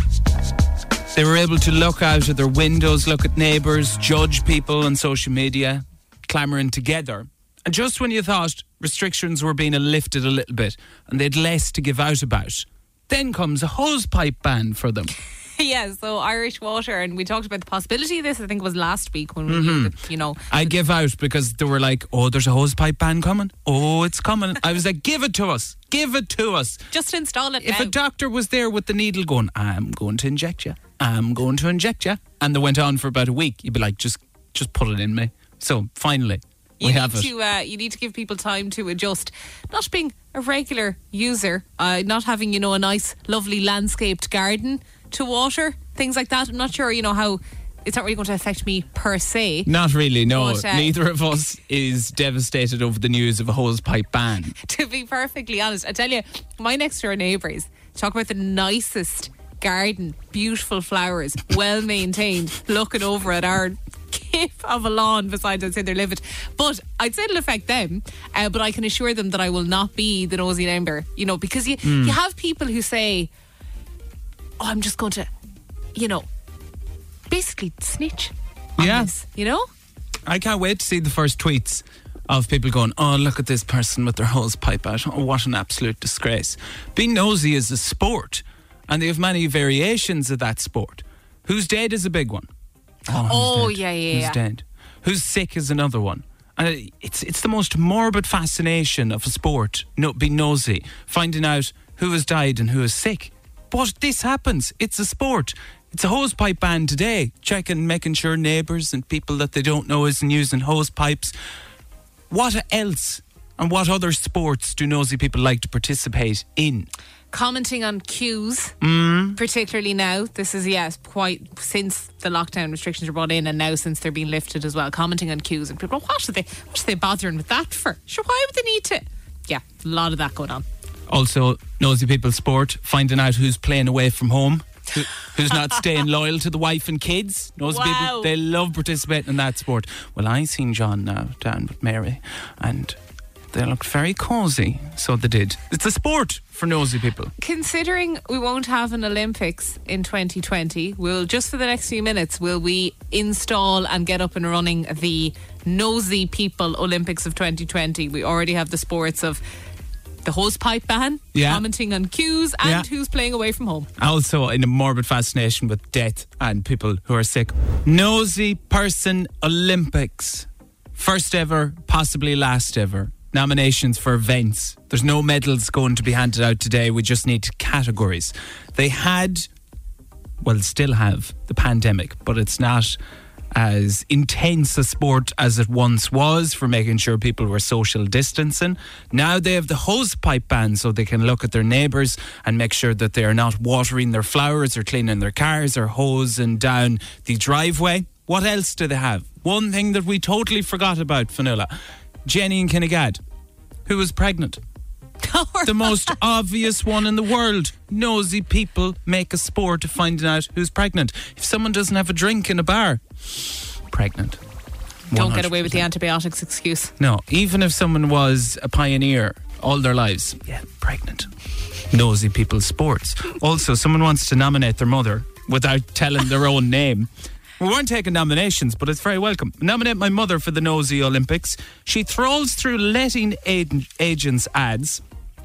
They were able to look out of their windows, look at neighbours, judge people on social media, clamouring together. And just when you thought restrictions were being lifted a little bit and they'd less to give out about, then comes a hosepipe ban for them. Yeah, so Irish Water, and we talked about the possibility of this, I think it was last week when we Mm-hmm. knew that, you know. I give out because they were like, oh, there's a hosepipe ban coming. Oh, it's coming. I was like, give it to us. Give it to us. Just install it If now. a doctor was there with the needle going, I'm going to inject you. I'm going to inject you. And they went on for about a week. You'd be like, just just put it in me. So finally, You we need have it. to uh, you need to give people time to adjust. Not being a regular user, uh, not having, you know, a nice, lovely landscaped garden to water, things like that. I'm not sure, you know, how it's not really going to affect me per se. Not really, no. But, uh, Neither of us is devastated over the news of a hosepipe ban. To be perfectly honest, I tell you, my next door neighbours talk about the nicest garden, beautiful flowers, well maintained, looking over at our gift of a lawn besides I'd say they're livid. But I'd say it'll affect them, uh, but I can assure them that I will not be the nosy neighbour, you know, because you, Mm. you have people who say, oh, I'm just going to, you know, basically snitch on Yeah. this, you know? I can't wait to see the first tweets of people going, oh, look at this person with their hosepipe out. Oh, what an absolute disgrace. Being nosy is a sport, and they have many variations of that sport. Who's dead is a big one. Oh, who's Oh, dead? yeah, yeah, Who's yeah. dead? Who's sick is another one. And it's it's the most morbid fascination of a sport, no, being nosy, finding out who has died and who is sick. But this happens. It's a sport. It's a hosepipe ban today. Checking, making sure neighbours and people that they don't know isn't using hosepipes. What else and what other sports do nosy people like to participate in? Commenting on queues, Mm. particularly now. This is, yes, quite since the lockdown restrictions were brought in and now since they're being lifted as well. Commenting on queues and people, what are they, what are they bothering with that for? Sure, why would they need to? Yeah, a lot of that going on. Also, nosy people sport, finding out who's playing away from home, who, who's not staying loyal to the wife and kids. Nosy Wow. people, they love participating in that sport. Well, I seen John now down with Mary, and they looked very cosy, so they did. It's a sport for nosy people. Considering we won't have an Olympics in twenty twenty, we'll just for the next few minutes, will we install and get up and running the Nosy People Olympics of twenty twenty? We already have the sports of the hosepipe ban, Yeah. commenting on queues, and Yeah. who's playing away from home. Also, in a morbid fascination with death and people who are sick. Nosy Person Olympics. First ever, possibly last ever. Nominations for events. There's no medals going to be handed out today. We just need categories. They had, well, still have the pandemic, but it's not as intense a sport as it once was for making sure people were social distancing. Now they have the hosepipe ban so they can look at their neighbours and make sure that they are not watering their flowers or cleaning their cars or hosing down the driveway. What else do they have? One thing that we totally forgot about, Fionnuala. Jenny in Kinnegad, who was pregnant. The most obvious one in the world. Nosy people make a sport of finding out who's pregnant. If someone doesn't have a drink in a bar, pregnant. Don't get away with the antibiotics excuse. No, even if someone was a pioneer all their lives, yeah, pregnant. Nosy people's sports. Also, someone wants to nominate their mother without telling their own name. We weren't taking nominations, but it's very welcome. Nominate my mother for the Nosy Olympics. She trawls through letting ag- agents' ads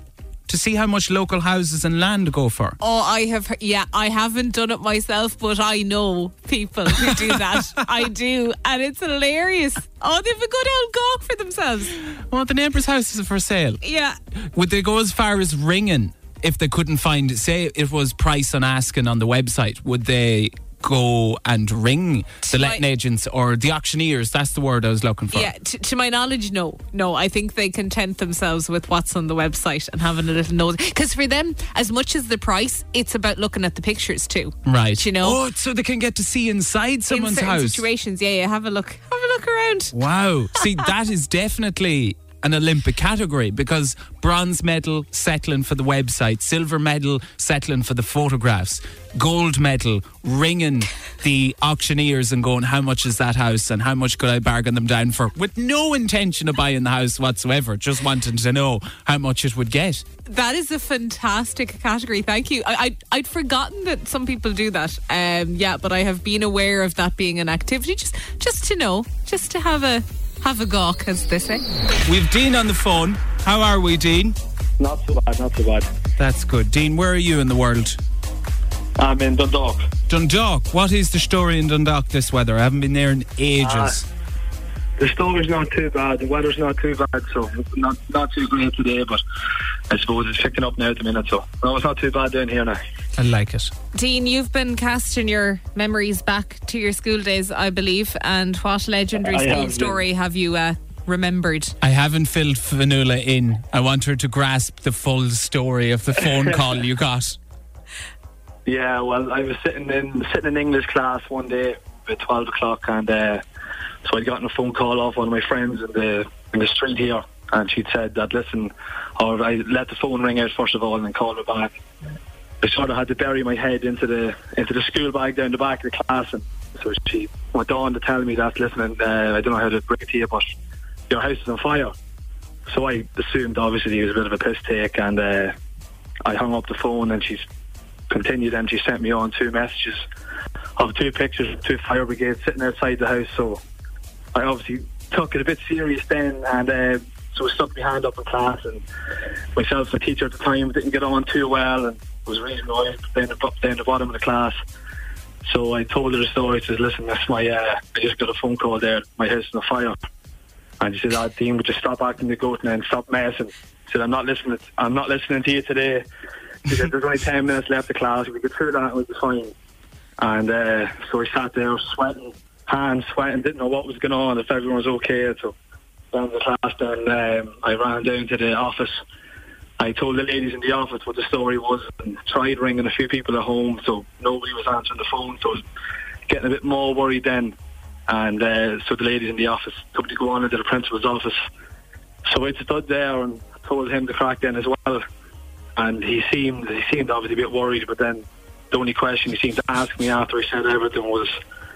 to see how much local houses and land go for. Oh, I have, he- yeah, I haven't done it myself, but I know people who do that. I do, and it's hilarious. Oh, they have a good old gawk for themselves. Well, the neighbour's house is for sale. Yeah. Would they go as far as ringing if they couldn't find, say it was price on asking on the website, would they go and ring the my- letting agents or the auctioneers? That's the word I was looking for. Yeah, t- to my knowledge, no. No, I think they content themselves with what's on the website and having a little nose. Because for them, as much as the price, it's about looking at the pictures too. Right. You know? Oh, so they can get to see inside In someone's certain house. situations, yeah, yeah, have a look. Have a look around. Wow. See, that is definitely an Olympic category, because bronze medal settling for the website, silver medal settling for the photographs, gold medal ringing the auctioneers and going, how much is that house and how much could I bargain them down for, with no intention of buying the house whatsoever, just wanting to know how much it would get. That is a fantastic category. Thank you. I, I, I'd forgotten that some people do that. Um, yeah, but I have been aware of that being an activity, just just to know, just to have a have a gawk, as they say. We've Dean on the phone. How are we, Dean? Not so bad, not so bad. That's good. Dean, where are you in the world? I'm in Dundalk. Dundalk. What is the story in Dundalk this weather? I haven't been there in ages. Uh, the story's not too bad. The weather's not too bad, so not not too great today, but I suppose it's picking up now at the minute, so no, it's not too bad down here now. I like it. Dean, you've been casting your memories back to your school days, I believe, and what legendary I school have, story yeah. have you uh, remembered? I haven't filled Vanula in. I want her to grasp the full story of the phone call you got. Yeah, well, I was sitting in sitting in English class one day at twelve o'clock, and uh, so I'd gotten a phone call off one of my friends in the in the street here, and she'd said that, listen, or I let the phone ring out first of all and then called her back. I sort of had to bury my head into the into the school bag down the back of the class, and so she went on to tell me that, listen, uh, I don't know how to bring it to you, but your house is on fire. So I assumed obviously he was a bit of a piss take, and uh, I hung up the phone, and she's continued, and she sent me on two messages of two pictures of two fire brigades sitting outside the house. So I obviously took it a bit serious then, and uh, so I stuck my hand up in class, and myself and the teacher at the time didn't get on too well, and was really annoyed down the, down the bottom of the class. So I told her the story. I said, listen, that's my uh, I just got a phone call there, my house is on fire. And she said, oh, Dean, would you stop acting the goat and stop messing? She said, I'm not listening I'm not listening to you today. She said, there's only ten minutes left of class, we could through that and it would be fine. And uh, so I sat there sweating, hands sweating, didn't know what was going on, if everyone was okay. So down the class, then um, I ran down to the office. I told the ladies in the office what the story was, and tried ringing a few people at home, so nobody was answering the phone, so I was getting a bit more worried then. And uh, so the ladies in the office told me to go on into the principal's office. So I stood there and told him to crack then as well. And he seemed he seemed obviously a bit worried, but then the only question he seemed to ask me after he said everything was,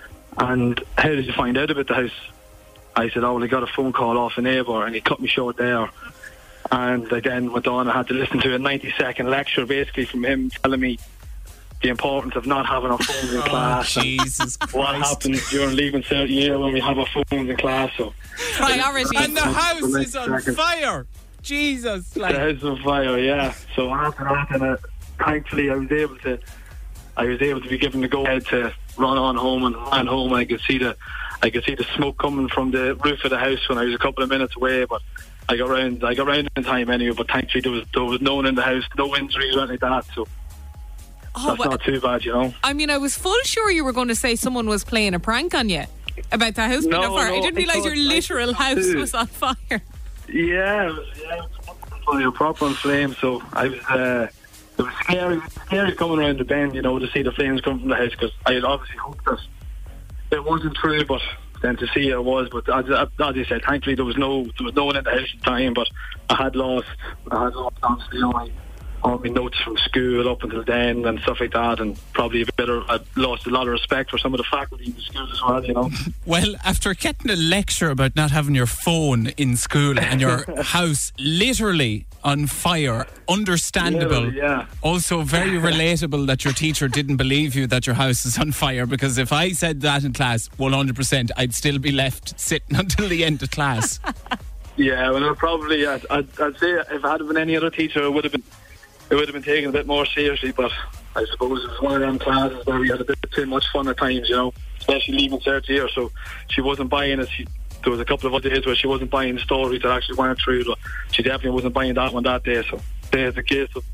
and how did you find out about the house? I said, oh, well, I got a phone call off a neighbour, and he cut me short there. And I then went on, I had to listen to a ninety second lecture basically from him telling me the importance of not having our phones in oh, class. Jesus and what happens during leaving cert year when we have our phones in class. So priority. And the house is on second. fire. Jesus. Like. The house is on fire, yeah. So after that, and uh, thankfully I was able to I was able to be given the go ahead to run on home, and ran home. I could see the I could see the smoke coming from the roof of the house when I was a couple of minutes away, but I got round I got round in time anyway. But thankfully there was there was no one in the house, no injuries or anything like that, so oh, that's well, not too bad, you know. I mean, I was full sure you were going to say someone was playing a prank on you about the house being no, on fire. No, I didn't realise your literal house too. was on fire. Yeah, it was, yeah, it was a proper on flame. So I was, uh, it was scary, scary coming around the bend, you know, to see the flames come from the house, because I had obviously hoped that it wasn't true, but then to see it was. But as, as I said, thankfully there was no there was no one in the house at the time. But I had lost, I had lost obviously all my all my notes from school up until then and stuff like that, and probably a bit of, I lost a lot of respect for some of the faculty in the schools as well, you know. Well, after getting a lecture about not having your phone in school and your house literally on fire, understandable. Yeah, yeah. Also very relatable that your teacher didn't believe you that your house is on fire, because if I said that in class, one hundred percent I'd still be left sitting until the end of class. Yeah, well, probably, I'd, I'd, I'd say if it had been any other teacher, it would have been it would have been taken a bit more seriously, but I suppose it was one of them classes where we had a bit too much fun at times, you know, especially leaving cert year, so she wasn't buying it. She, there was a couple of other days where she wasn't buying the stories that actually went through, but she definitely wasn't buying that one that day, so there's a case of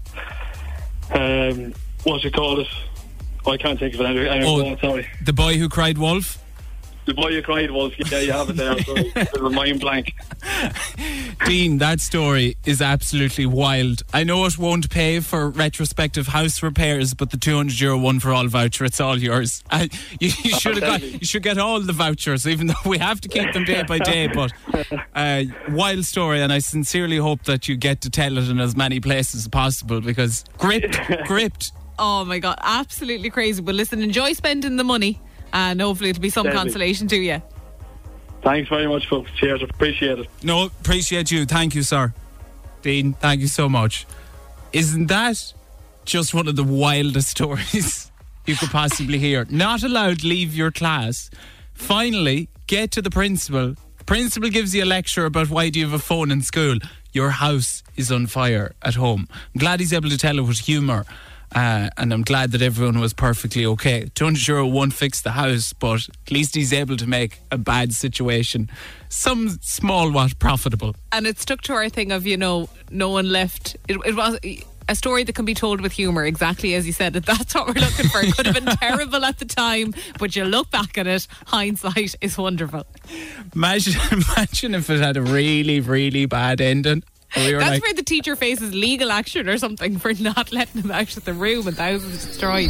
um, what you call it? Oh, I can't think of it anyway. Oh, oh, sorry. The boy who cried wolf? the boy you cried was, yeah, you have it there. So it was a mind blank. Dean, that story is absolutely wild. I know it won't pay for retrospective house repairs, but the two hundred euro one for all voucher, it's all yours. Uh, you, you should have got, you should get all the vouchers, even though we have to keep them day by day. But uh, wild story, and I sincerely hope that you get to tell it in as many places as possible, because gripped, gripped. Oh my God, absolutely crazy. But listen, enjoy spending the money, and hopefully it'll be some Definitely. consolation to you. Thanks very much, folks. Cheers. Appreciate it. No, appreciate you. Thank you, sir. Dean, thank you so much. Isn't that just one of the wildest stories you could possibly hear? Not allowed to leave your class. Finally, get to the principal. The principal gives you a lecture about why do you have a phone in school. Your house is on fire at home. I'm glad he's able to tell it with humour. Uh, and I'm glad that everyone was perfectly okay. two hundred euro won't fix the house, but at least he's able to make a bad situation some small what profitable. And it stuck to our thing of, you know, no one left. It, it was a story that can be told with humour, exactly as you said it. That's what we're looking for. It could have been terrible at the time, but you look back at it, hindsight is wonderful. Imagine, imagine if it had a really, really bad ending. We That's like, where the teacher faces legal action or something for not letting him out of the room and thousands destroyed.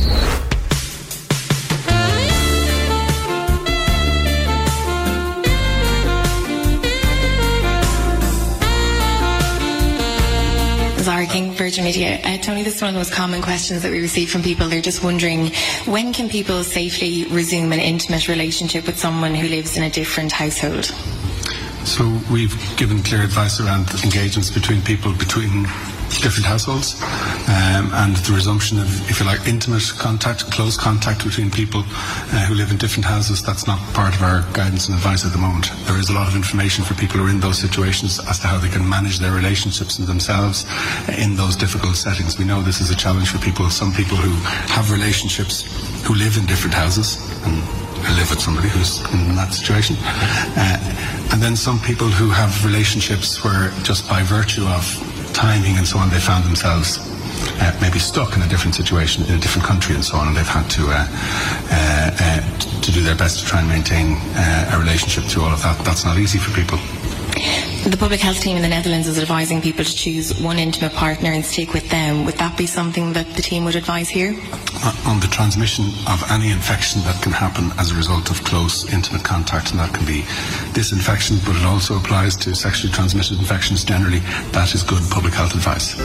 Zara King, Virgin Media. Uh, Tony, this is one of the most common questions that we receive from people. They're just wondering, when can people safely resume an intimate relationship with someone who lives in a different household? So we've given clear advice around engagements between people between different households, um, and the resumption of, if you like, intimate contact, close contact between people uh, who live in different houses. That's not part of our guidance and advice at the moment. There is a lot of information for people who are in those situations as to how they can manage their relationships and themselves in those difficult settings. We know this is a challenge for people. Some people who have relationships who live in different houses and live with somebody who's in that situation, uh, and then some people who have relationships where just by virtue of timing and so on they found themselves uh, maybe stuck in a different situation in a different country and so on, and they've had to uh, uh, uh, to do their best to try and maintain uh, a relationship through all of that. That's not easy for people. The public health team in the Netherlands is advising people to choose one intimate partner and stick with them. Would that be something that the team would advise here? On the transmission of any infection that can happen as a result of close, intimate contact, and that can be this infection, but it also applies to sexually transmitted infections generally. That is good public health advice.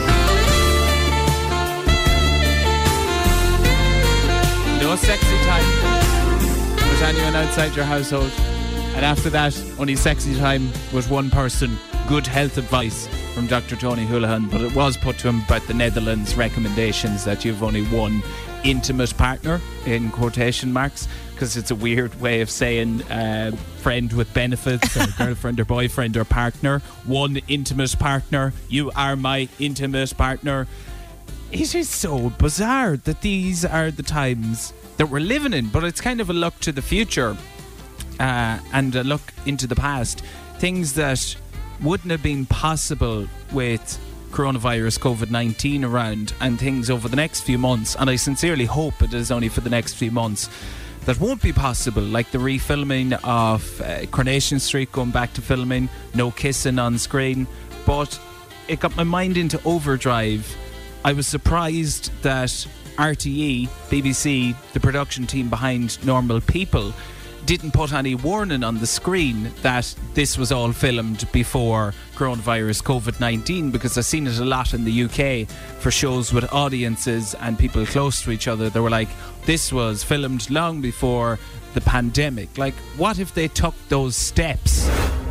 No sexy time with anyone outside your household. And after that, only sexy time with one person. Good health advice from Doctor Tony Houlihan. But it was put to him about the Netherlands recommendations that you've only one intimate partner, in quotation marks, because it's a weird way of saying uh, friend with benefits or girlfriend or boyfriend or partner. One intimate partner. You are my intimate partner. It is so bizarre that these are the times that we're living in. But it's kind of a look to the future. Uh, and a look into the past. Things that wouldn't have been possible with coronavirus, COVID nineteen around, and things over the next few months. And I sincerely hope it is only for the next few months that won't be possible, like the refilming of uh, Coronation Street, going back to filming, no kissing on screen. But it got my mind into overdrive. I was surprised that R T E, B B C, the production team behind Normal People, didn't put any warning on the screen that this was all filmed before coronavirus, COVID nineteen, because I've seen it a lot in the U K for shows with audiences and people close to each other. They were like, this was filmed long before the pandemic. Like, what if they took those steps?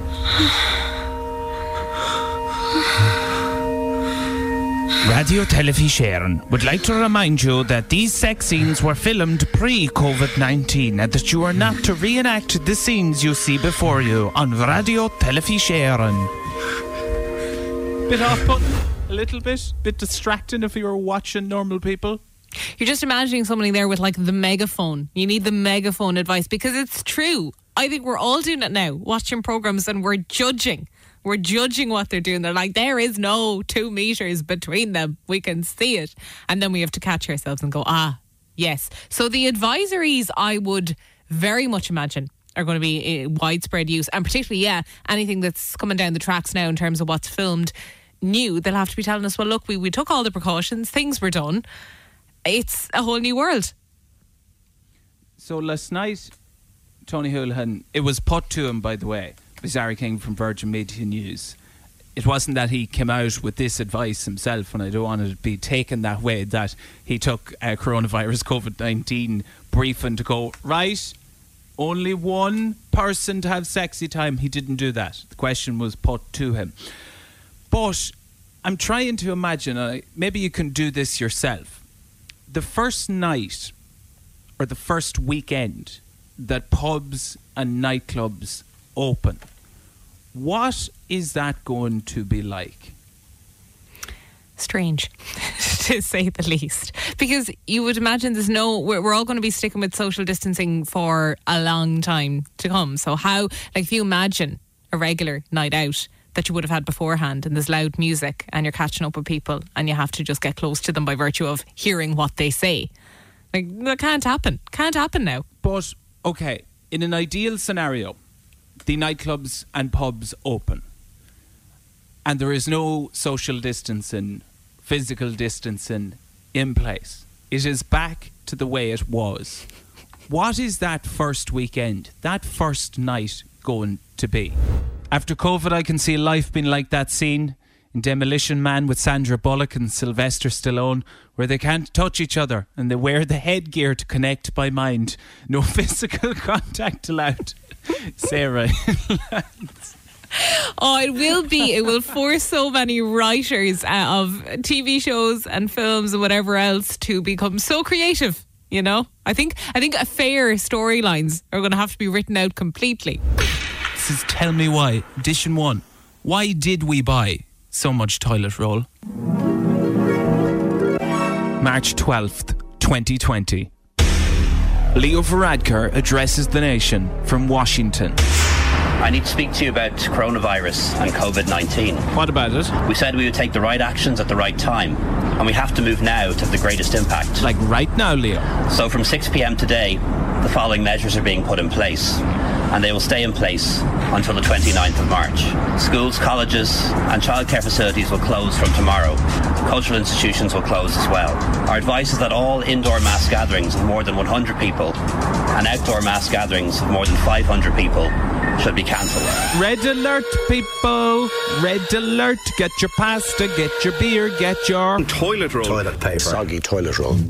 Radio Telefisheren would like to remind you that these sex scenes were filmed pre-COVID nineteen and that you are not to reenact the scenes you see before you on Radio Telefisheren. Bit off-putting, a little bit, bit distracting if you were watching Normal People. You're just imagining somebody there with like the megaphone. You need the megaphone advice, because it's true. I think we're all doing it now, watching programmes, and we're judging. We're judging what they're doing. They're like, there is no two metres between them. We can see it. And then we have to catch ourselves and go, ah, yes. So the advisories, I would very much imagine, are going to be uh, widespread use, and particularly, yeah, anything that's coming down the tracks now in terms of what's filmed new, they'll have to be telling us, well, look, we, we took all the precautions, things were done. It's a whole new world. So last night, Tony Holohan, it was put to him, by the way, by Zara King from Virgin Media News. It wasn't that he came out with this advice himself, and I don't want it to be taken that way, that he took uh, coronavirus COVID nineteen briefing to go, right, only one person to have sexy time. He didn't do that. The question was put to him. But I'm trying to imagine, uh, maybe you can do this yourself. The first night or the first weekend that pubs and nightclubs open, what is that going to be like? Strange, to say the least. Because you would imagine there's no... We're, we're all going to be sticking with social distancing for a long time to come. So how... Like, if you imagine a regular night out that you would have had beforehand, and there's loud music and you're catching up with people and you have to just get close to them by virtue of hearing what they say. Like, that can't happen. Can't happen now. But, okay, in an ideal scenario, the nightclubs and pubs open, and there is no social distancing, physical distancing in place. It is back to the way it was. What is that first weekend, that first night going to be? After COVID, I can see life being like that scene in Demolition Man with Sandra Bullock and Sylvester Stallone, where they can't touch each other and they wear the headgear to connect by mind. No physical contact allowed. Sarah. Oh, it will be. It will force so many writers uh, of T V shows and films and whatever else to become so creative. You know, I think I think a fair storylines are going to have to be written out completely. This is Tell Me Why, edition one. Why did we buy so much toilet roll? March twelfth, twenty twenty. Leo Varadkar addresses the nation from Washington. I need to speak to you about coronavirus and COVID nineteen. What about it? We said we would take the right actions at the right time, and we have to move now to have the greatest impact. Like right now, Leo? So from six p.m. today, the following measures are being put in place, and they will stay in place until the twenty-ninth of March. Schools, colleges and childcare facilities will close from tomorrow. Cultural institutions will close as well. Our advice is that all indoor mass gatherings of more than one hundred people and outdoor mass gatherings of more than five hundred people should be cancelled. Red alert, people. Red alert. Get your pasta, get your beer, get your... Toilet roll. Toilet paper. Soggy toilet roll.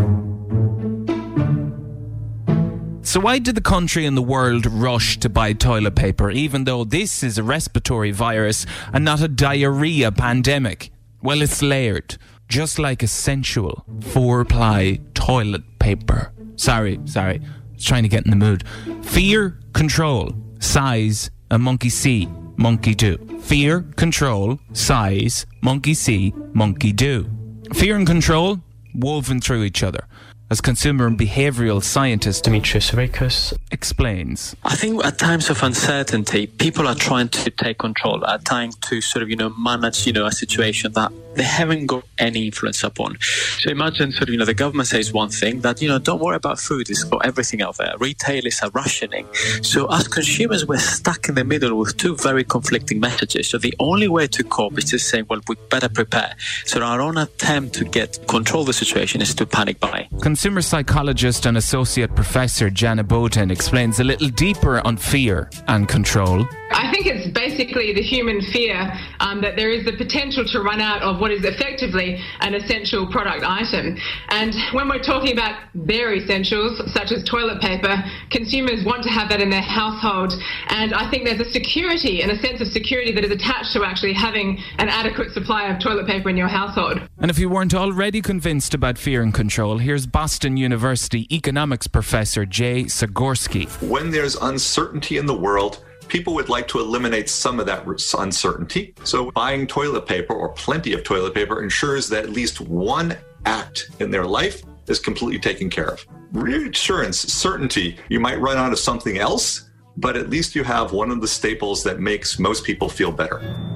So why did the country and the world rush to buy toilet paper, even though this is a respiratory virus and not a diarrhea pandemic? Well, it's layered, just like a sensual four-ply toilet paper. Sorry, sorry. I was trying to get in the mood. Fear, control, size, a monkey see, monkey do. Fear, control, size, monkey see, monkey do. Fear and control woven through each other, as consumer and behavioural scientist Demetrius Rikus explains. I think at times of uncertainty, people are trying to take control, are trying to sort of, you know, manage, you know, a situation that they haven't got any influence upon. So imagine sort of, you know, the government says one thing, that, you know, don't worry about food, it's got everything out there. Retailers are rationing. So as consumers, we're stuck in the middle with two very conflicting messages. So the only way to cope is to say, well, we better prepare. So our own attempt to get control of the situation is to panic buy. Consumer psychologist and associate professor Jana Bowden explains a little deeper on fear and control. I think it's basically the human fear um, that there is the potential to run out of what is effectively an essential product item. And when we're talking about bare essentials, such as toilet paper, consumers want to have that in their household. And I think there's a security and a sense of security that is attached to actually having an adequate supply of toilet paper in your household. And if you weren't already convinced about fear and control, here's Boston University economics professor Jay Zagorsky. When there's uncertainty in the world, people would like to eliminate some of that uncertainty. So buying toilet paper or plenty of toilet paper ensures that at least one act in their life is completely taken care of. Reassurance, certainty, you might run out of something else, but at least you have one of the staples that makes most people feel better.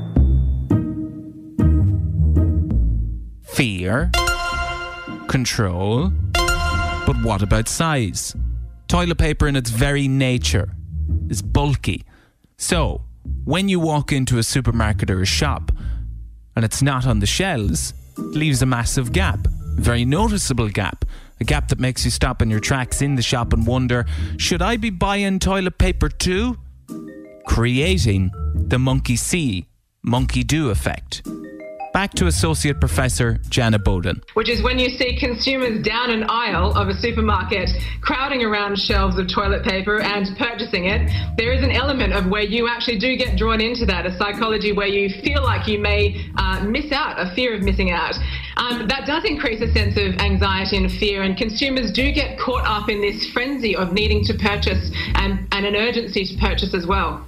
Fear, control, but what about size? Toilet paper in its very nature is bulky. So, when you walk into a supermarket or a shop and it's not on the shelves, it leaves a massive gap, a very noticeable gap, a gap that makes you stop in your tracks in the shop and wonder, should I be buying toilet paper too? Creating the monkey see, monkey do effect. Back to Associate Professor Jana Bowden. Which is when you see consumers down an aisle of a supermarket crowding around shelves of toilet paper and purchasing it, there is an element of where you actually do get drawn into that, a psychology where you feel like you may uh, miss out, a fear of missing out. Um, that does increase a sense of anxiety and fear, and consumers do get caught up in this frenzy of needing to purchase and, and an urgency to purchase as well.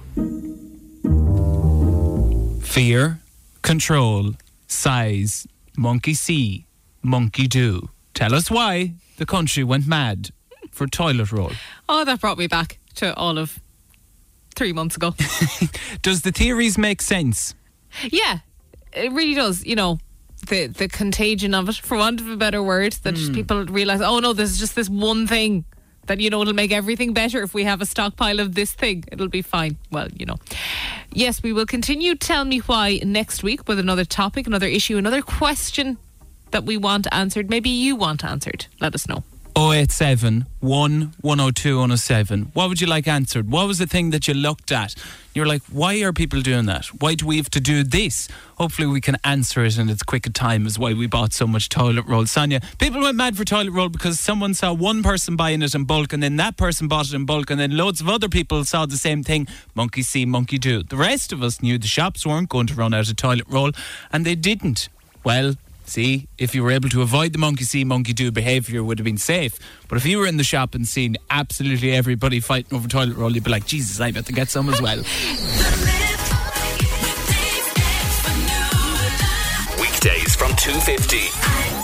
Fear, control, size, monkey see, monkey do. Tell us why the country went mad for toilet roll. Oh, that brought me back to all of three months ago. Does the theories make sense? Yeah, it really does. You know, the the contagion of it, for want of a better word, that Mm. people realise, oh no, there's just this one thing that, you know, it'll make everything better if we have a stockpile of this thing. It'll be fine. Well, you know. Yes, we will continue Tell Me Why next week with another topic, another issue, another question that we want answered. Maybe you want answered. Let us know. oh eight seven, one one oh two, one oh seven. What would you like answered? What was the thing that you looked at? You're like, why are people doing that? Why do we have to do this? Hopefully we can answer it in its quick a time as why we bought so much toilet roll. Sonia, people went mad for toilet roll because someone saw one person buying it in bulk and then that person bought it in bulk and then loads of other people saw the same thing. Monkey see, monkey do. The rest of us knew the shops weren't going to run out of toilet roll and they didn't. Well, see, if you were able to avoid the monkey see, monkey do behaviour, would have been safe. But if you were in the shop and seen absolutely everybody fighting over toilet roll, you'd be like, Jesus, I better get some as well. Weekdays from two fifty.